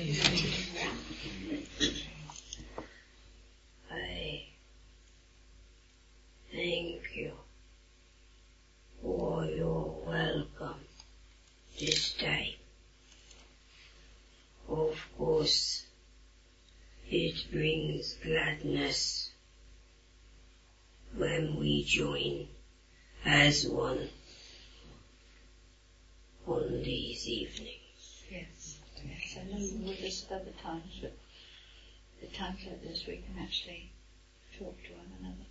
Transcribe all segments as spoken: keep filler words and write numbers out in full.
I thank you for your welcome this time. Of course, it brings gladness when we join as one on these evenings. Yes, yes. I know you're with us at other times, but at times like this we can actually talk to one another.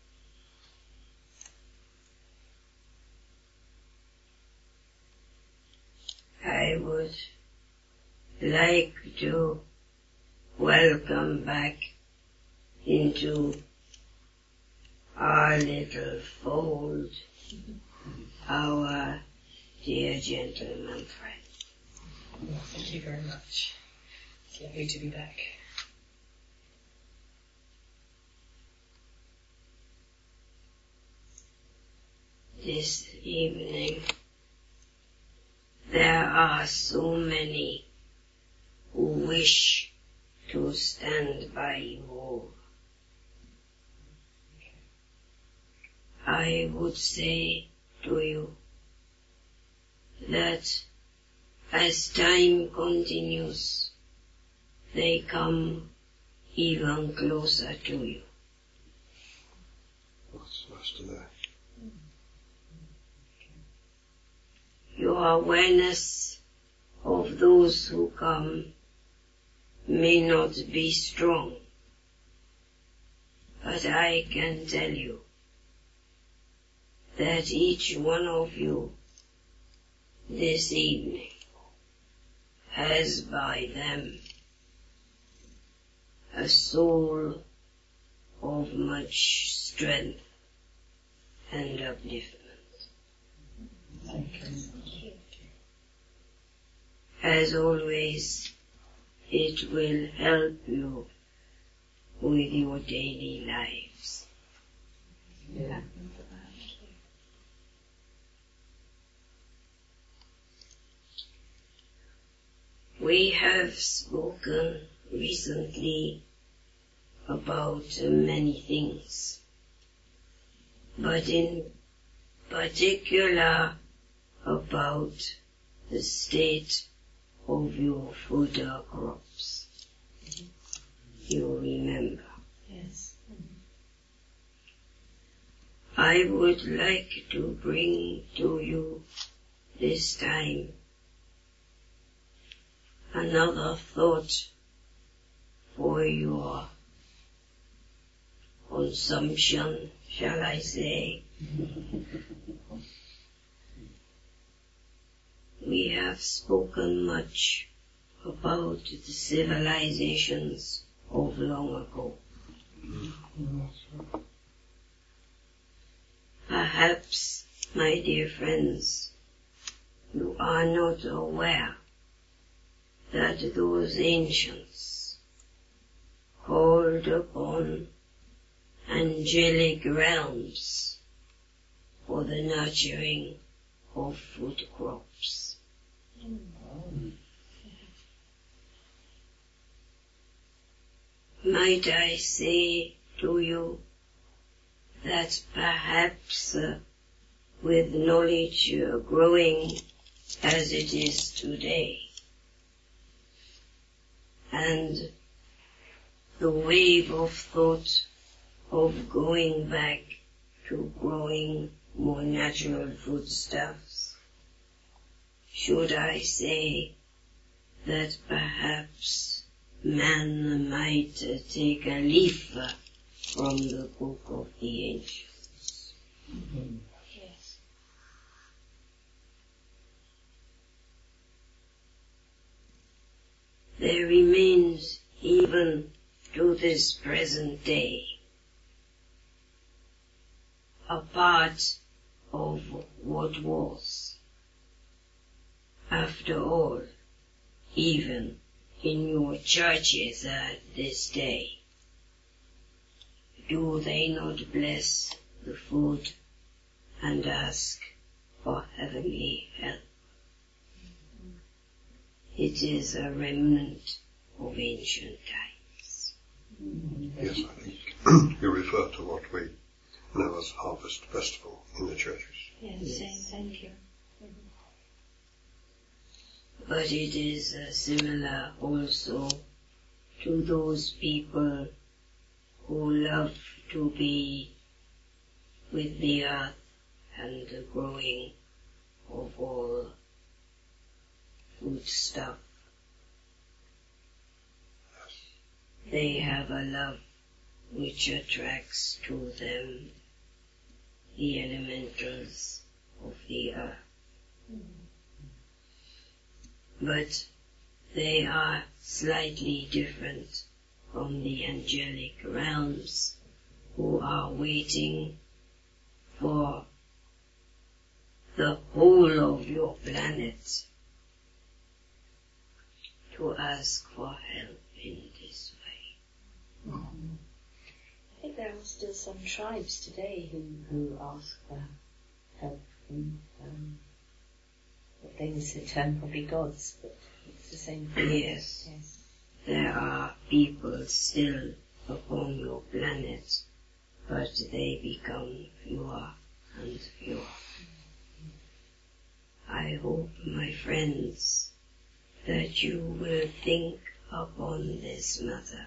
I would like to welcome back into our little fold our dear gentleman friend. Well, thank you very much. It's lovely to be back. This evening, there are so many who wish to stand by you. I would say to you that as time continues, they come even closer to you. What's after that? Your awareness of those who come may not be strong, but I can tell you that each one of you this evening has by them a soul of much strength and upliftment. Thank you. As always, it will help you with your daily lives. Yeah. We have spoken recently about uh, many things, but in particular about the state of your fodder crops. You remember. Yes. I would like to bring to you this time another thought for your consumption, shall I say. We have spoken much about the civilizations of long ago. Perhaps, my dear friends, you are not aware that those ancients called upon angelic realms for the nurturing of food crops. Might I say to you that perhaps uh, with knowledge uh, growing as it is today, and the wave of thought of going back to growing more natural foodstuffs, should I say that perhaps man might uh, take a leaf uh, from the book of the ancients? Mm-hmm. Yes. There remains even to this present day a part of what was. After all, even in your churches at this day, do they not bless the food and ask for heavenly help? it is a remnant of ancient times. Yes, I think you refer to what we know as Harvest Festival in the churches. Yes, Yes. saying thank you. But it is uh, similar also to those people who love to be with the earth and the growing of all food stuff. They have a love which attracts to them the elementals of the earth. But they are slightly different from the angelic realms who are waiting for the whole of your planet to ask for help in this way. I think there are still some tribes today who, who ask for help from, um, what they would term probably gods, but it's the same thing. Yes. Yes. There are people still upon your planet, but they become fewer and fewer. I hope, my friends, that you will think upon this matter,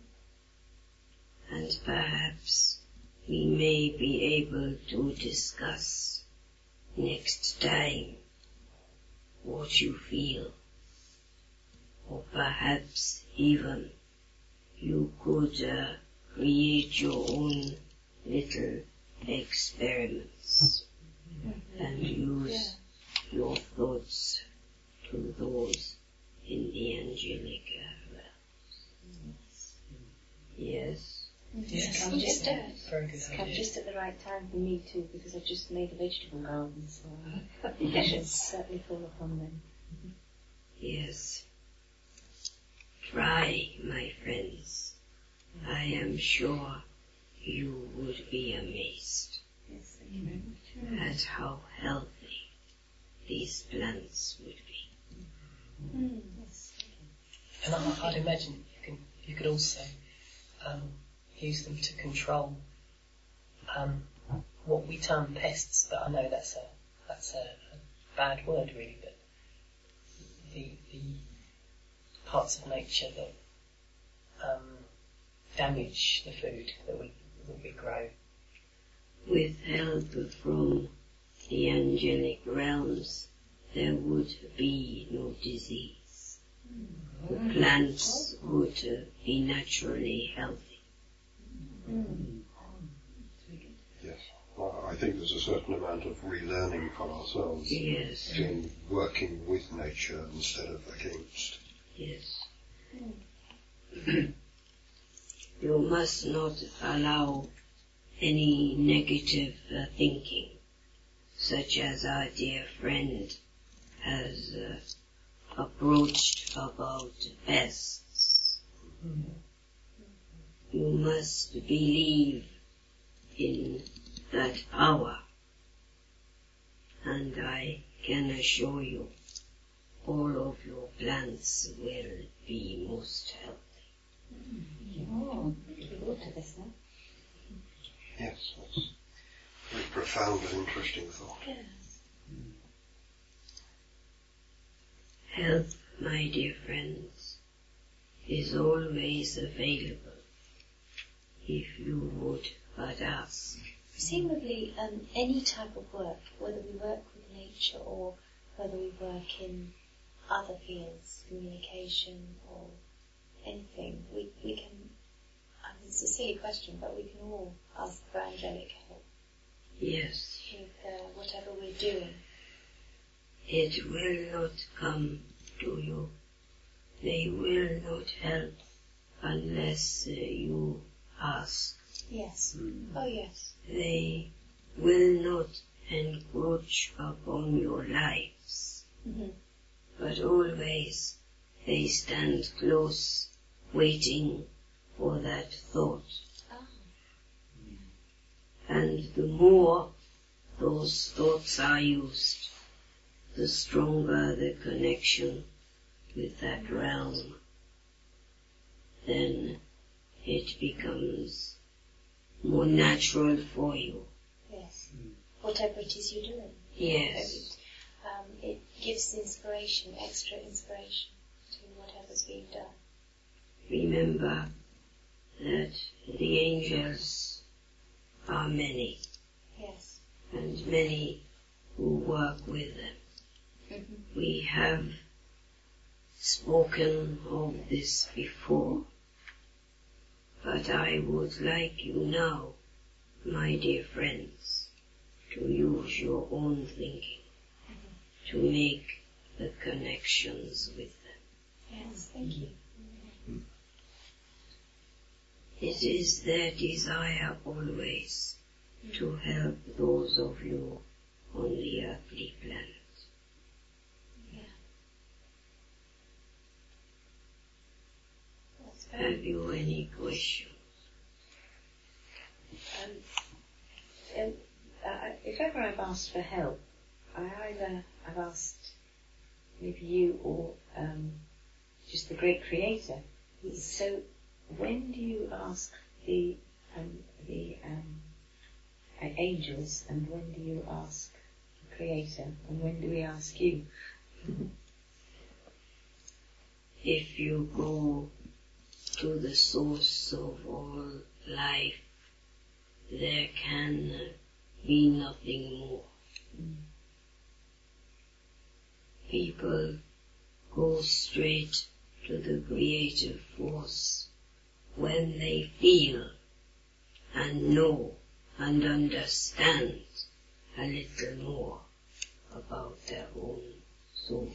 and perhaps we may be able to discuss next time what you feel, or perhaps even you could uh, create your own little experiments and use your thoughts to those in the angelic realms. Yes? Yes. Come just at, Very good come idea. just at the right time for me too, because I've just made a vegetable garden, so I should certainly fall upon them. Yes. Try, my friends. I am sure you would be amazed Yes, thank you very much. at how healthy these plants would be. Mm, yes, thank you. And I, I'd imagine you can you could also um, use them to control um, what we term pests, but I know that's a that's a, a bad word really, but the the parts of nature that um, damage the food that we that we grow. With help from the angelic realms, there would be no disease. The plants would uh, be naturally healthy. Yes. Well, I think there's a certain amount of relearning for ourselves Yes, in working with nature instead of against. yes. You must not allow any negative uh, thinking, such as our dear friend has uh, approached about pests. You must believe in that power, and I can assure you all of your plants will be most healthy. Oh, looking forward to this now. Yes, that's a very profound and interesting thought. Help, my dear friends, is always available if you would but ask. Presumably, um, any type of work, whether we work with nature or whether we work in other fields, communication or anything, we, we can, I mean, it's a silly question, but we can all ask for angelic help Yes, with uh, whatever we're doing. it will not come to you. They will not help unless uh, you ask. Yes. Oh, yes. They will not encroach upon your lives, Mm-hmm. but always they stand close, waiting for that thought. Ah. And the more those thoughts are used, the stronger the connection with that realm, then it becomes more natural for you. Yes. Whatever it is you're doing. Yes. Um, it gives inspiration, extra inspiration to whatever's being done. Remember that the angels are many, Yes. and many who work with them. Mm-hmm. We have spoken of this before, but I would like you now, my dear friends, to use your own thinking to make the connections with them. Yes, thank you. It is their desire always to help those of you on the earthly planet. Yeah. That's very Have you any questions? Um, um, uh, if ever I've asked for help, I either have asked maybe you or um, just the great creator. So when do you ask the um, the um, uh, angels, and when do you ask the creator, and when do we ask you? If you go to the source of all life, there can be nothing more. Mm. People go straight to the creative force when they feel and know and understand a little more about their own soul.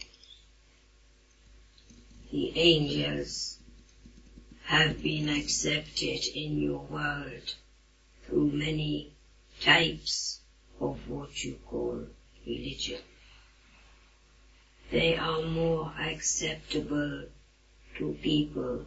The angels have been accepted in your world through many types of what you call religion. They are more acceptable to people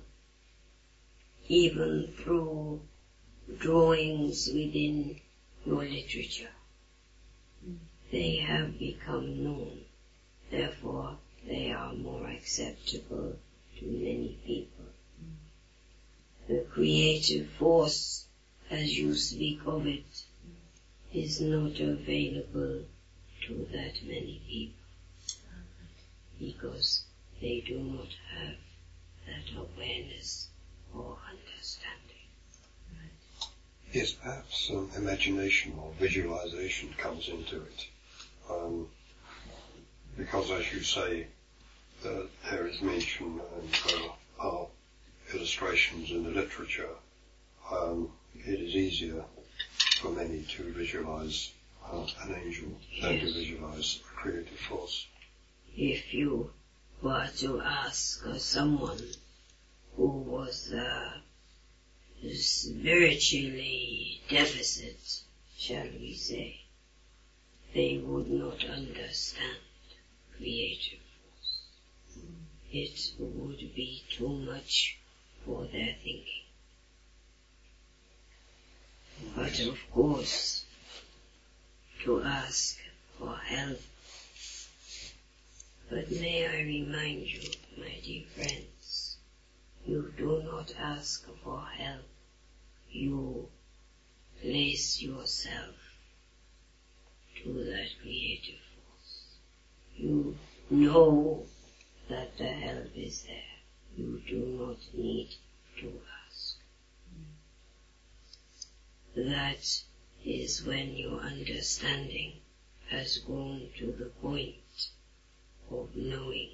even through drawings within your literature. Mm. They have become known, therefore they are more acceptable to many people. Mm. The creative force, as you speak of it, is not available to that many people, because they do not have that awareness or understanding. Yes, perhaps um, imagination or visualization comes into it. Um, because as you say, uh, there is mention and uh, are illustrations in the literature, um, it is easier for many to visualize uh, an angel than to Yes. visualize a creative force. If you were to ask uh, someone who was uh, spiritually deficit, shall we say, they would not understand creative force. It would be too much for their thinking. But of course, to ask for help. But may I remind you, my dear friends, you do not ask for help. You place yourself to that creative force. You know that the help is there. You do not need to ask. That is when your understanding has gone to the point of knowing.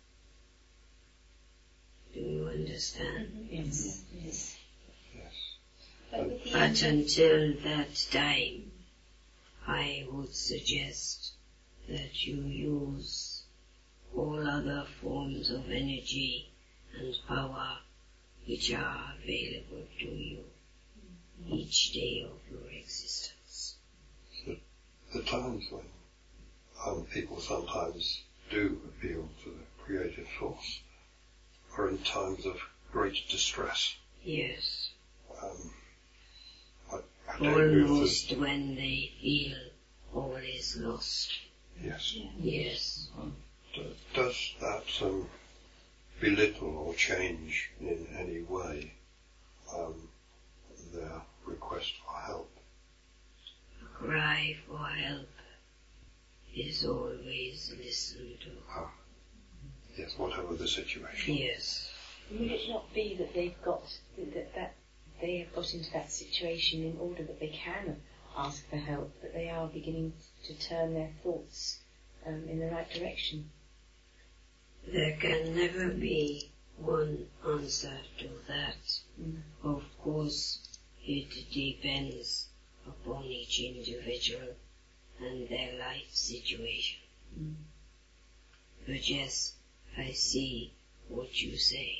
Do you understand? Yes. Yes. Yes. But with the But until that time, I would suggest that you use all other forms of energy and power which are available to you each day of your existence. The, the times when um, people sometimes do appeal to the creative force are in times of great distress. Yes. Um, I, I don't know if Almost when they feel all is lost. Yes. Yes. D- Does that um, belittle or change in any way um, their request for help. A cry for help is always listened to. Ah. Yes, whatever the situation. Yes. Would it not be that they've got that, that they have got into that situation in order that they can ask for help, that they are beginning to turn their thoughts um, in the right direction? There can never be one answer to that. Mm. Of course, it depends upon each individual and their life situation. Mm. But yes, I see what you say.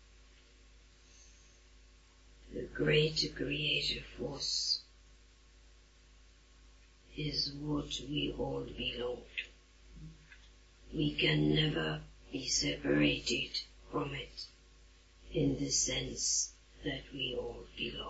The great creative force is what we all belong to. We can never be separated from it in the sense that we all belong.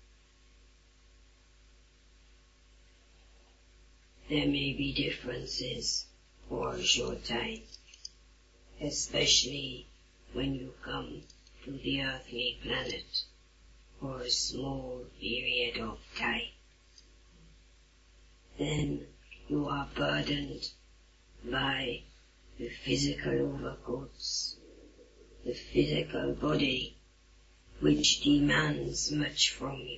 There may be differences for a short time, especially when you come to the earthly planet for a small period of time. Then you are burdened by the physical overcoats, the physical body, which demands much from you.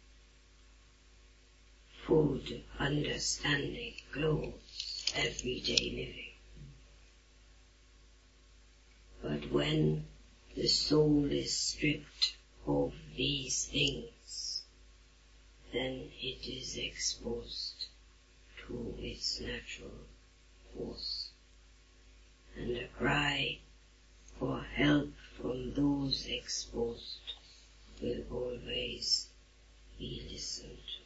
Food, understanding, clothes, everyday living. But when the soul is stripped of these things, then it is exposed to its natural force. And a cry for help from those exposed will always be listened to.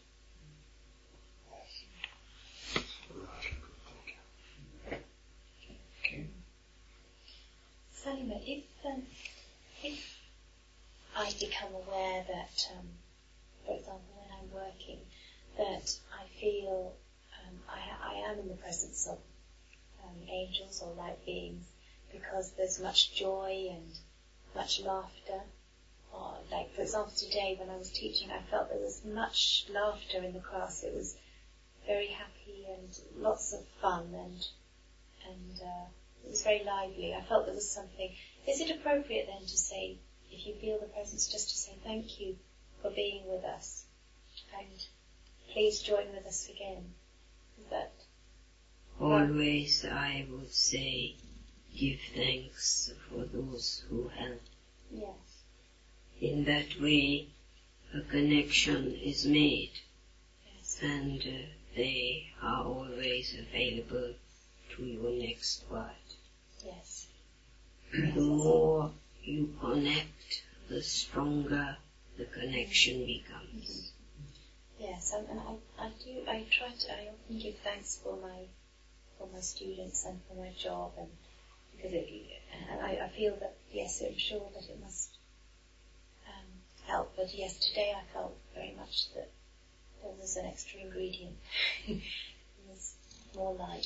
Salima, if, um, if I become aware that, um, for example, when I'm working, that I feel um, I, I am in the presence of um, angels or light beings because there's much joy and much laughter. Or, like, for example, today when I was teaching, I felt there was much laughter in the class. It was very happy and lots of fun, and and uh, it was very lively. I felt there was something. Is it appropriate then to say, if you feel the presence, just to say thank you for being with us, and please join with us again? Is that always? I would say, give thanks for those who help. Yes. In that way, a connection is made, Yes. and uh, they are always available to your next word. Yes. The more you connect, the stronger the connection becomes. Yes, and, and I, I do. I try to. I often give thanks for my for my students and for my job, and because it, and I, I feel that yes, I'm sure that it must um, help. But yes, today I felt very much that there was an extra ingredient. There was more light.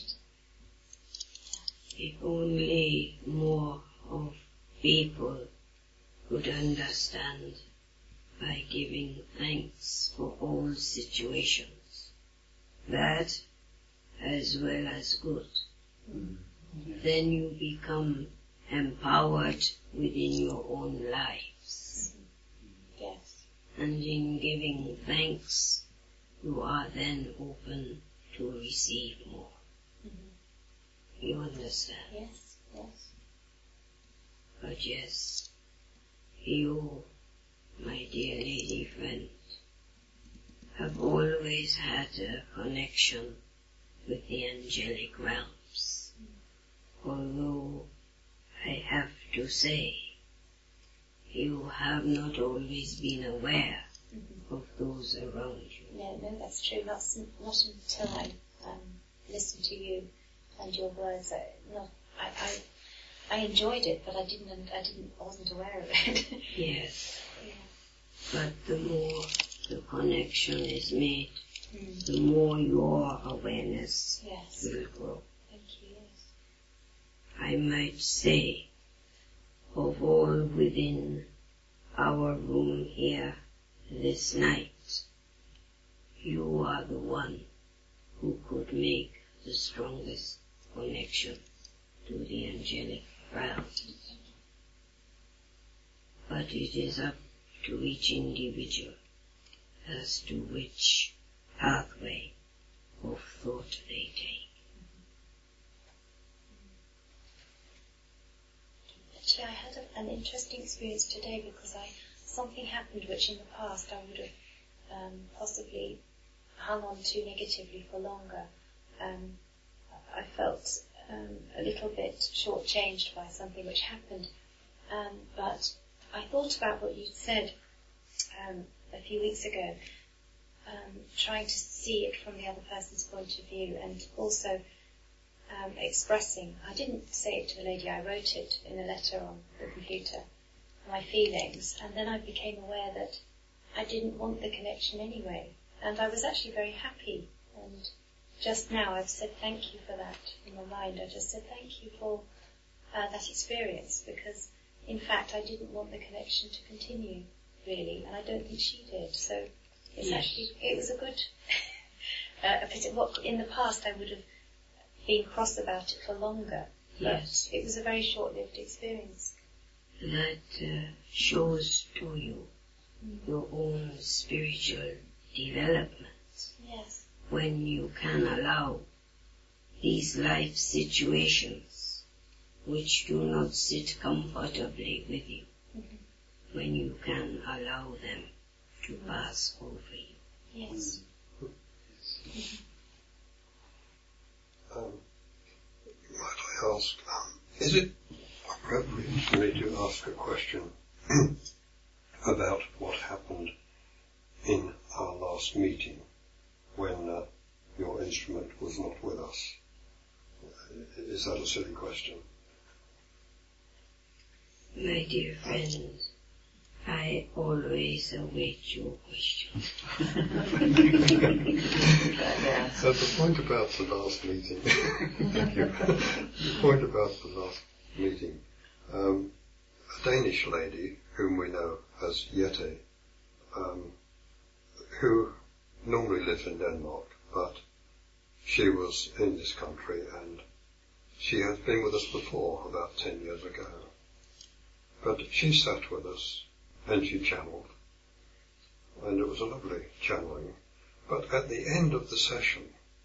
If only more of people could understand by giving thanks for all situations, bad as well as good, mm. then you become empowered within your own lives. Mm-hmm. Yes. And in giving thanks, you are then open to receive more. Mm-hmm. You understand? Yes, yes. But yes, you, my dear lady friend, have always had a connection with the angelic realms. Mm. Although I have to say, you have not always been aware mm-hmm. of those around you. No, no, that's true. Not, not until I um, listened to you and your words. I, not, I, I, I enjoyed it, but I didn't. I didn't. I wasn't aware of it. Yes. Yeah. But the more the connection is made, mm. the more your awareness yes. will grow. Thank you. Yes. I might say, of of all within our room here this night, you are the one who could make the strongest connection to the angelic realms. But it is up to each individual as to which pathway of thought they take. Actually, I had a, an interesting experience today because I something happened which in the past I would have um, possibly hung on to negatively for longer. Um, I felt um, a little bit shortchanged by something which happened, um, but I thought about what you'd said um, a few weeks ago, um, trying to see it from the other person's point of view, and also um, expressing. I didn't say it to the lady, I wrote it in a letter on the computer, my feelings, and then I became aware that I didn't want the connection anyway, and I was actually very happy. And just now I've said thank you for that in my mind. I just said thank you for uh, that experience, because in fact I didn't want the connection to continue really, and I don't think she did. So it's yes. actually, it was a good uh, a bit of what in the past I would have been cross about it for longer. Yes. But it was a very short-lived experience. That uh, shows to you mm. your own spiritual development. Yes. When you can allow these life situations which do not sit comfortably with you, mm-hmm. when you can allow them to pass over you. Yes. Mm-hmm. Um, might I ask, um, is it appropriate for me to ask a question about what happened in our last meeting when uh, your instrument was not with us? Is that a silly question? My dear friend, I always await your question. So the point about the last meeting, thank you. The point about the last meeting, um, a Danish lady whom we know as Jette, um, who normally lives in Denmark, but she was in this country and she has been with us before, about ten years ago. But she sat with us and she channeled, and it was a lovely channeling. But at the end of the session,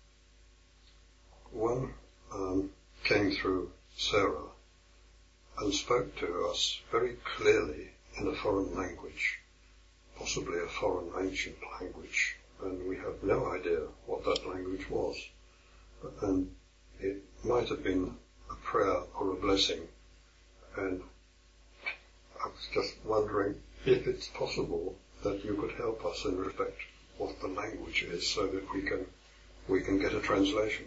one um, came through Sarah and spoke to us very clearly in a foreign language, possibly a foreign ancient language, and we have no idea what that language was. And it might have been a prayer or a blessing, and I was just wondering if it's possible that you could help us in respect what the language is, so that we can we can get a translation.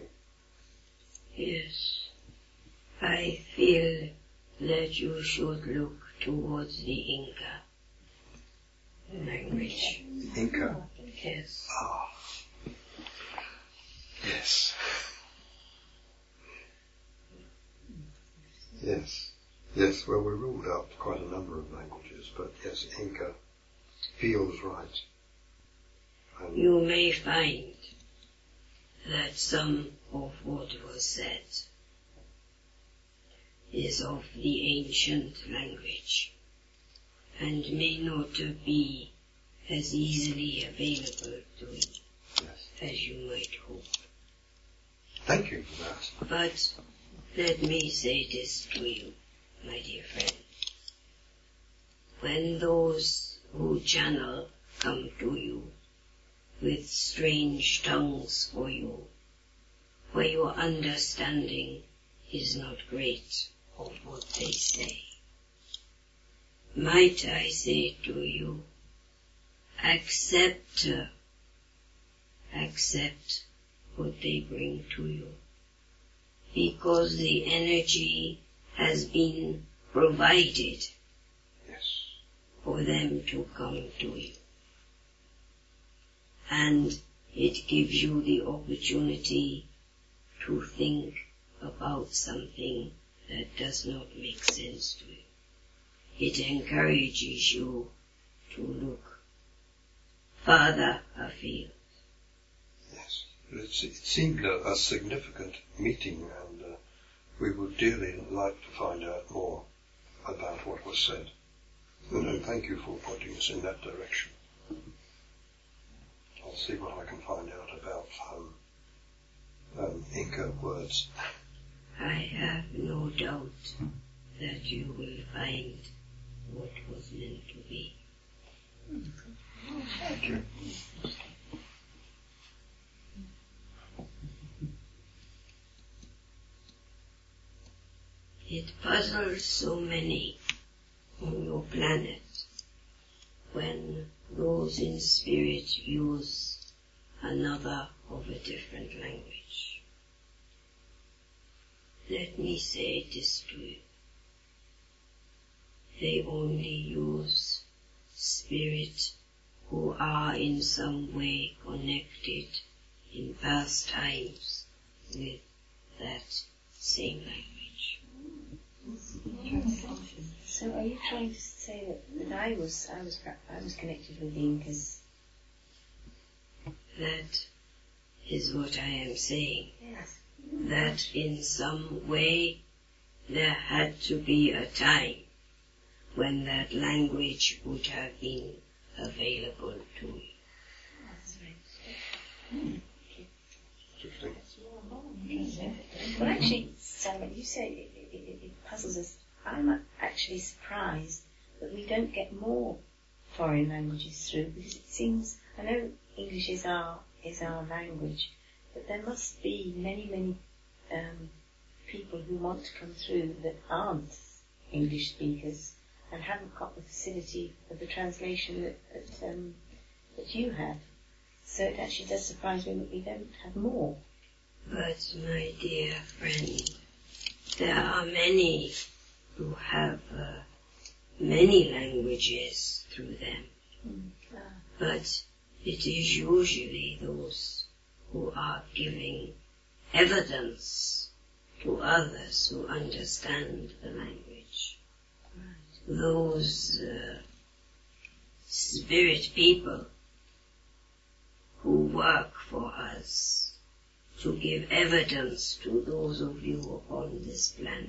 Yes, I feel that you should look towards the Inca language. Inca? Yes. Ah. Yes. Yes. Yes, well, we ruled out quite a number of languages, but yes, Inca feels right. And You may find that some of what was said is of the ancient language and may not be as easily available to you yes. as you might hope. Thank you for that. But let me say this to you, my dear friend. When those who channel come to you with strange tongues for you, where your understanding is not great of what they say, might I say to you, accept, uh, accept what they bring to you, because the energy has been provided Yes. for them to come to you. And it gives you the opportunity to think about something that does not make sense to you. it encourages you to look further afield. Yes, it's, it seemed a, a significant meeting, and uh, we would dearly like to find out more about what was said. And, and thank you for pointing us in that direction. I'll see what I can find out about um, um, Inca words. I have no doubt that you will find what was meant to be. Thank you. It puzzles so many on your planet when those in spirit use another of a different language. Let me say this to you. They only use spirit who are in some way connected in past times with that same language. So are you trying to say that, that I was I was I was connected with the Incas? That is what I am saying. Yes. That in some way there had to be a time when that language would have been available to you. That's right. Interesting. Well, actually, Sarah, you say it, it, it puzzles us. I'm actually surprised that we don't get more foreign languages through, because it seems, I know English is our is our language, but there must be many, many um, people who want to come through that aren't English speakers and haven't got the facility of the translation that that, um, that you have. So it actually does surprise me that we don't have more. But, my dear friend, there are many who have uh, many languages through them. Mm. Ah. But it is usually those who are giving evidence to others who understand the language. Right. Those uh, spirit people who work for us to give evidence to those of you upon this planet.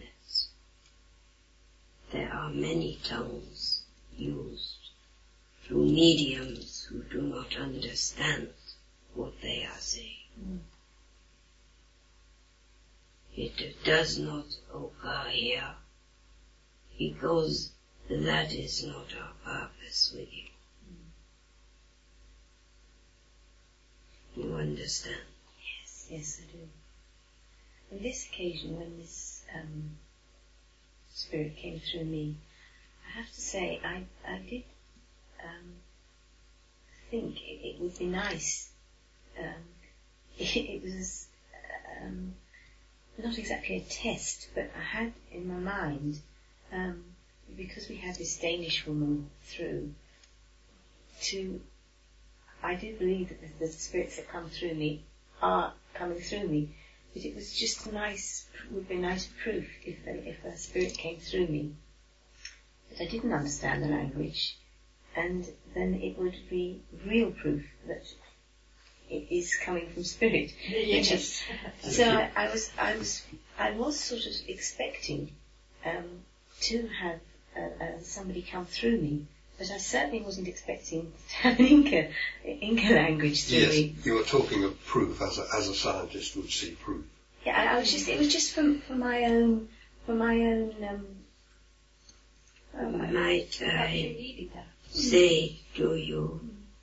There are many tongues used through mediums who do not understand what they are saying. Mm. It does not occur here because that is not our purpose with you. You understand? Yes, yes, I do. On this occasion, when this um, spirit came through me, I have to say, I, I did um, think it, it would be nice. Um, it, it was um, not exactly a test, but I had in my mind, um, because we had this Danish woman through, to I do believe that the, the spirits that come through me are coming through me, but it was just a nice, would be a nice proof if a, if a spirit came through me that I didn't understand the language, and then it would be real proof that it is coming from spirit. Yes. So I, I was, I was, I was sort of expecting um, to have uh, uh, somebody come through me. But I certainly wasn't expecting to have an Inca, Inca language through Yes, me. you were talking of proof as a, as a scientist would see proof. Yeah, I, I was just, it was just for, for my own, for my own, um, um, Might You I needed that. say to you,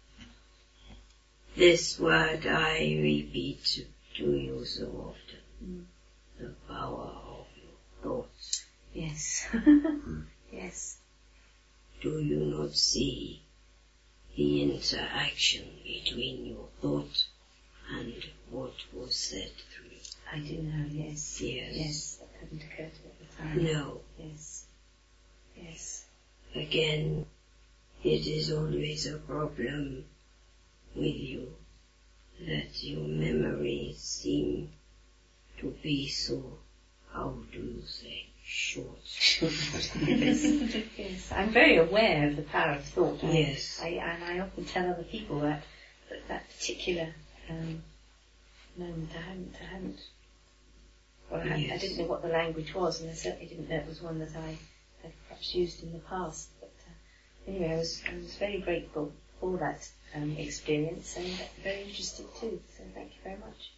this word I repeat to you so often, the power of your thoughts. yes, yes, Do you not see the interaction between your thought and what was said through you? I do know, yes, Yes. yes, that hadn't occurred to me at the time. No. Yes, yes, Again, it is always a problem with you that your memories seem to be so, how do you say, short. yes, yes, I, I'm very aware of the power of thought. I, Yes. I, and I often tell other people that that, that particular um, moment I hadn't, I hadn't, well, I, hadn't I Yes. didn't know what the language was, and I certainly didn't know it was one that I had perhaps used in the past. But uh, anyway, I was, I was very grateful for that um, experience, and very interested too. So thank you very much.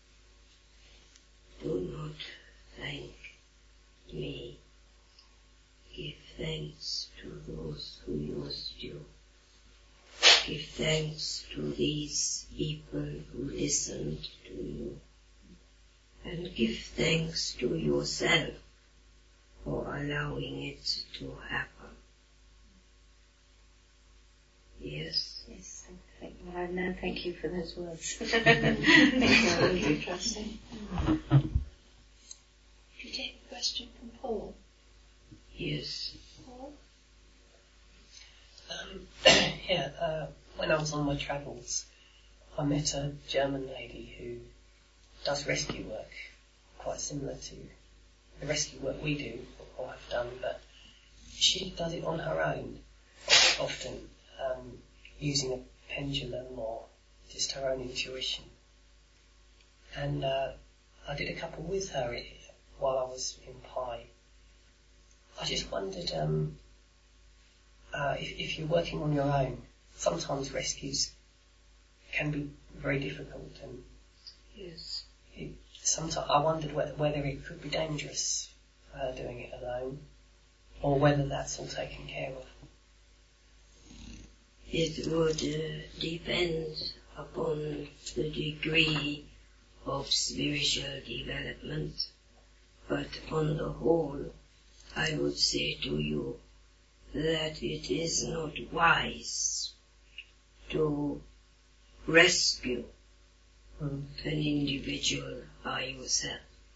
Do not thank me. Give thanks to those who used you. Give thanks to these people who listened to you. And give thanks to yourself for allowing it to happen. Yes? Yes, thank you. Well, no, thank you for those words. Thank you, I really do trust it. Could you take a question from Paul? Yes. Paul? Um, yeah, uh, when I was on my travels, I met a German lady who does rescue work, quite similar to the rescue work we do, or have done, but she does it on her own, often, um, using a pendulum or just her own intuition. And uh, I did a couple with her while I was in Pi. I just wondered, um, uh, if, if you're working on your own, sometimes rescues can be very difficult, and Yes. it, sometimes I wondered whether, whether it could be dangerous uh, doing it alone, or whether that's all taken care of. It would uh, depend upon the degree of spiritual development, but on the whole, I would say to you that it is not wise to rescue Mm. an individual by yourself.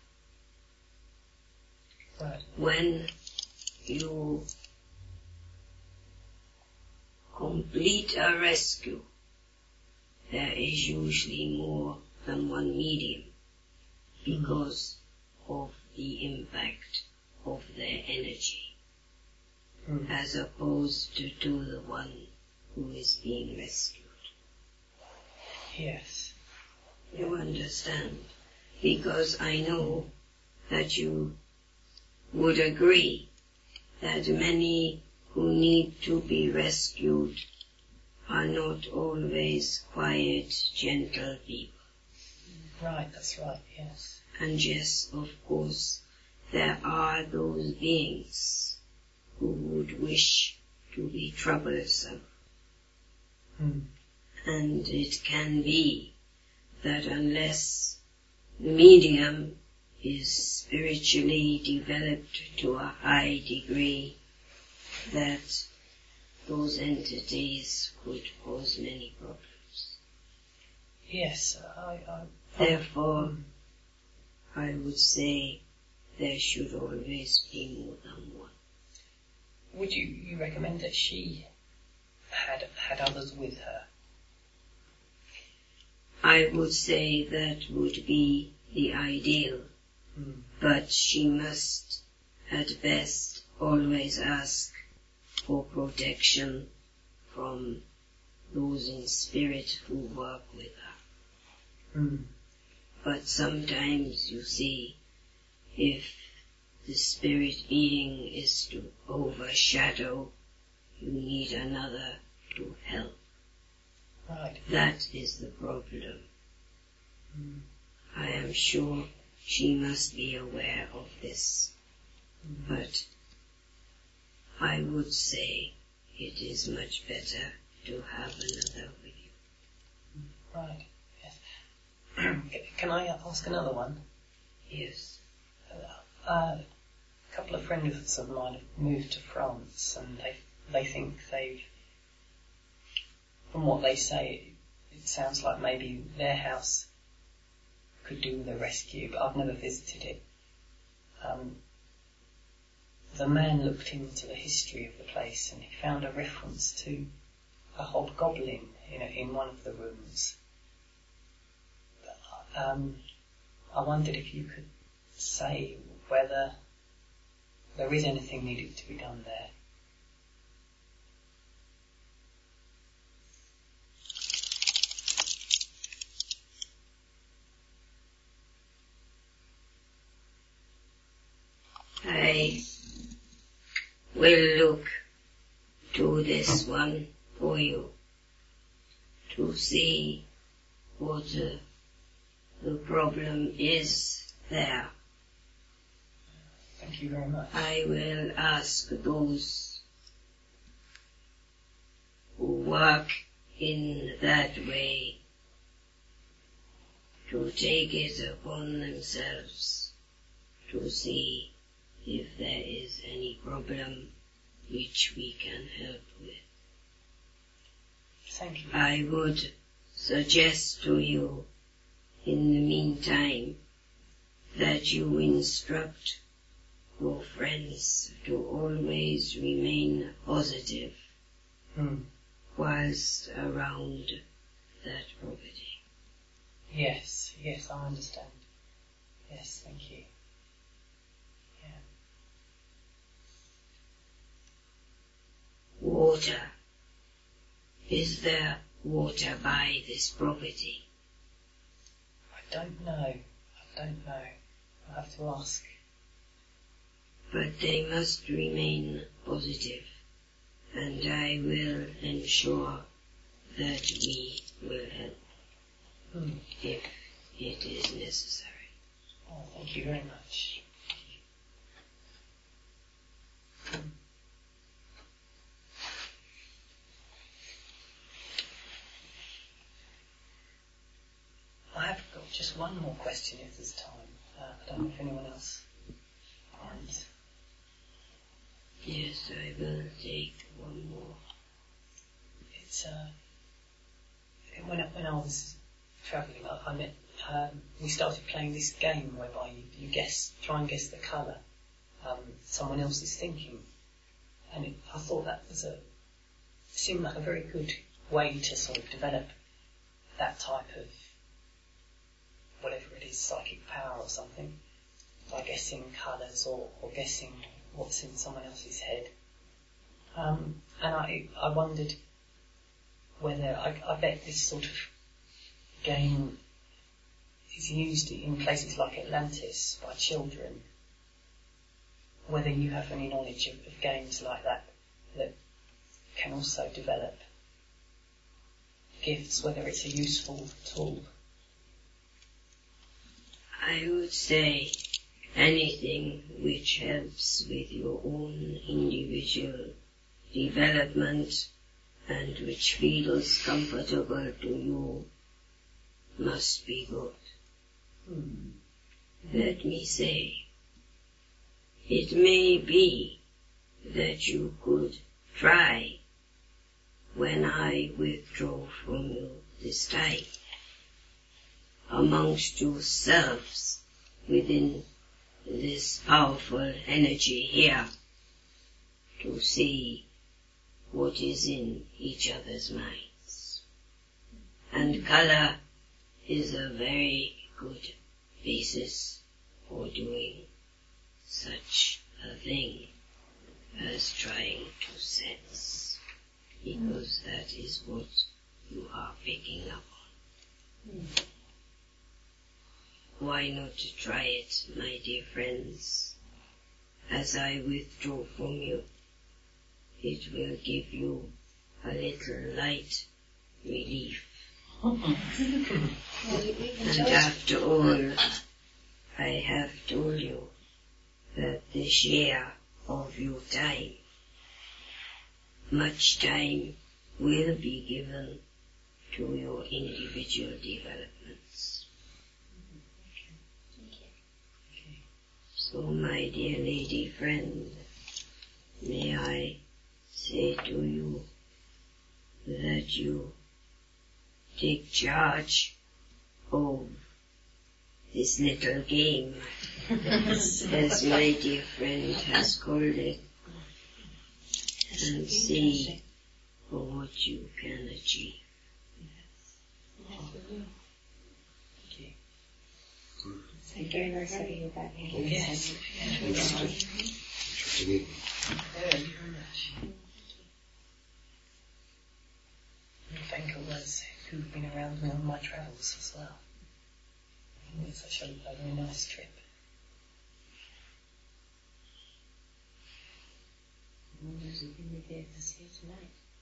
Right. When you complete a rescue, there is usually more than one medium because of the impact of their energy, Mm. as opposed to, to the one who is being rescued. Yes. You understand? Because I know that you would agree that many who need to be rescued are not always quiet, gentle people. Right, that's right, yes. And yes, of course, there are those beings who would wish to be troublesome. Mm. And it can be that unless the medium is spiritually developed to a high degree, that those entities could cause many problems. Yes, I... I Therefore, I would say there should always be more than one. Would you, you recommend that she had had others with her? I would say that would be the ideal, Mm. but she must at best always ask for protection from those in spirit who work with her. Mm. But sometimes, you see, if the spirit being is to overshadow, you need another to help. Right. That is the problem. Mm. I am sure she must be aware of this. Mm. But I would say it is much better to have another with you. Right, yes. Can I ask another one? Yes. Uh, a couple of friends of mine have moved to France, and they they think they've, from what they say, it, it sounds like maybe their house could do with a rescue, but I've never visited it. Um, the man looked into the history of the place, and he found a reference to a hobgoblin in, a, in one of the rooms. Um, I wondered if you could say whether there is anything needed to be done there. will look to this one for you to see what uh, the problem is there. Thank you very much. I will ask those who work in that way to take it upon themselves to see if there is any problem which we can help with. Thank you. I would suggest to you in the meantime that you instruct your friends to always remain positive Hmm. whilst around that property. Yes, yes, I understand. Yes, thank you. Yeah. Water. Is there water by this property? I don't know. I don't know. I'll have to ask. But they must remain positive, and I will ensure that we will help Hmm. if it is necessary. Oh, thank you very much. I have got just one more question if there's time. Uh, I don't know if anyone else finds. Yes, I will take one more. It's uh, when I, when I was travelling, I, I met um, we started playing this game whereby you, you guess, try and guess the colour um, someone else is thinking, and it, I thought that was a seemed like a very good way to sort of develop that type of whatever it is, psychic power or something, by guessing colours or, or guessing what's in someone else's head. Um, and I I wondered whether, I, I bet this sort of game is used in places like Atlantis by children, whether you have any knowledge of, of games like that that can also develop gifts, whether it's a useful tool. I would say anything which helps with your own individual development and which feels comfortable to you must be good. Hmm. Let me say, it may be that you could try when I withdraw from you this time, amongst yourselves within this powerful energy here, to see what is in each other's minds. And colour is a very good basis for doing such a thing as trying to sense, because that is what you are picking up on. Mm. Why not try it, my dear friends? As I withdraw from you, it will give you a little light relief. And after all, I have told you that the share of your time, much time will be given to your individual developments. So, my dear lady friend, may I say to you that you take charge of this little game, as, as my dear friend has called it, and see what you can achieve. Thank you very much for having you back here. Yes. Interesting. Interesting evening. Thank you very much. And thank others who've been around me on my travels as well. It's such a, a very nice trip. those who've been with us here tonight.